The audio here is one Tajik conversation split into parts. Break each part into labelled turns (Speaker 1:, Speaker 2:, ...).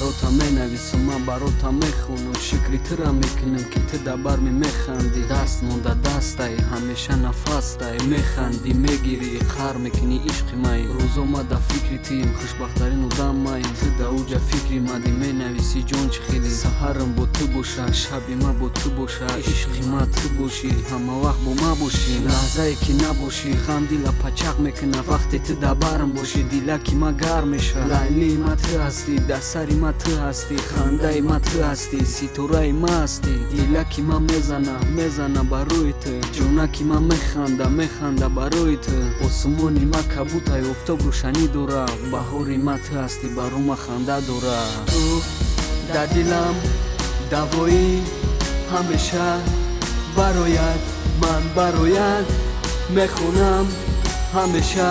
Speaker 1: баротам менависум, ман баротам мехонам. Шикри тира мекунам ки ту да бар механди. Даст монда дастай, ҳамеша нафастай. Механди, мегири, хар мекунӣ ишқи май. Рӯз омада фикри тиим, хушбахтарин одам майм. Ту да уҷа фикри мади менависӣ ҷон чӣ хели. Саҳарам бо ту боша, шаби ма бо ту боша. Ишқи ма ту бошӣ, ҳама вақт бо ма бошӣ. лаҳзае ки набошӣ, ғам дила пачақ мекунад. вақте ту да барам бошӣ, дилаки ма гарм мешавад. лайлии ма ту ҳастӣ, дастари ма ту ҳастӣ. хандаи ма ту ҳастӣ, ситораи ма ҳастӣ. дилаки ма мезана барои ту. ҷонаки ма механда барои ту. осмони ма кабутай, офтоб рӯшанӣ дора. баҳори ма ту ҳастӣ, баро ма ханда дора. ту дар дилам давоӣ ҳамеша барояд, ман барояд мехонам ҳамеша.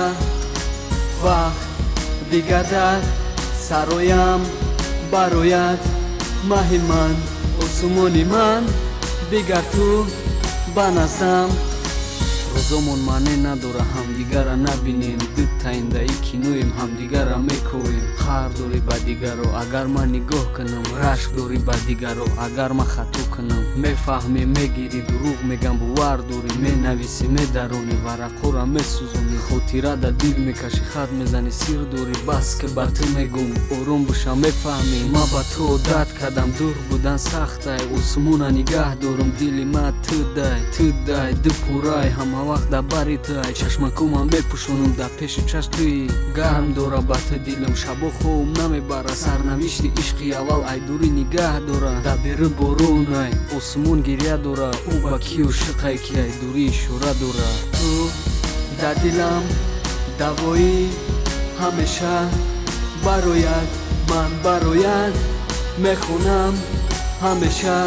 Speaker 1: вақт бигардад сароям барояд, маҳи ман, осмони ман, дигар ту ба наздам. рӯзомон маъне надора, ҳамдигара набинем. ду таиндаи киноем, ҳамдигара мекоҳем. қаҳр дорӣ ба дигаро, агар ман нигоҳ кунам. рашк дорӣ ба дигаро, агар ман хато кунам. мефаҳмӣ, мегирӣ, дурӯғ мегам, бовар дорӣ. менависӣ, медаронӣ, варақҳоро месӯзонӣ. хотира да дил мекашӣ, хат мезанӣ, сир дорӣ. бас ки ба ту мегӯм, ором бошам, мефаҳмӣ. ман ба ту одат кардам, дур будан сахтай. осмона нигоҳ дорам, дили ма ту дай, ду пурай. ҳама вақт да бари туай, чашмакумам мепӯшонам, да пеши чашм туи. гарм дора ба ту дилам, шабо хоҳум намебара. сарнавишти ишқи аввал айдурӣ нигоҳ дора. да берун боронай, осмон гирья дора. ӯ ба ки ошиқай ки айдурӣ ишора дора. ту дар дилам давоӣ ҳамеша барояд, ман барояд мехонам ҳамеша.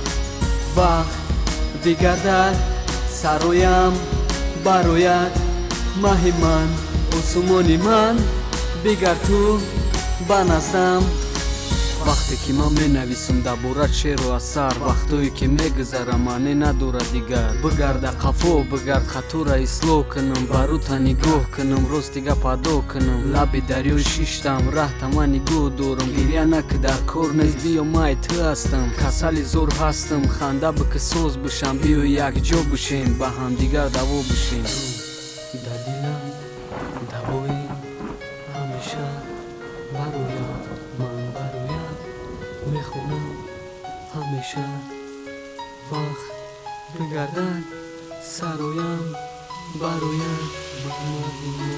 Speaker 1: вақт бигардад сароям барояд, маҳи ман, осмони ман, дигар ту ба наздам. вақте ки ман менависам дар бораи шеру асар. вақтое ки мегузара маъне надорад дигар. бигарда қафо, бигард хатора ислоҳ кунам. барота нигоҳ кунам, рости гап адо кунам. лаби дарёи шиштам, раҳта ман нигоҳ дорам. гирья накӣ дар кор нест, биё май ту ҳастам. касали зор ҳастам, ханда бики соз бошам. биё якҷо бошем, ба ҳамдигар даво бошем. дар дилам давои ҳамеша барояд, ман барояд мехонам ҳамеша. вақт бигардад сароям барояд,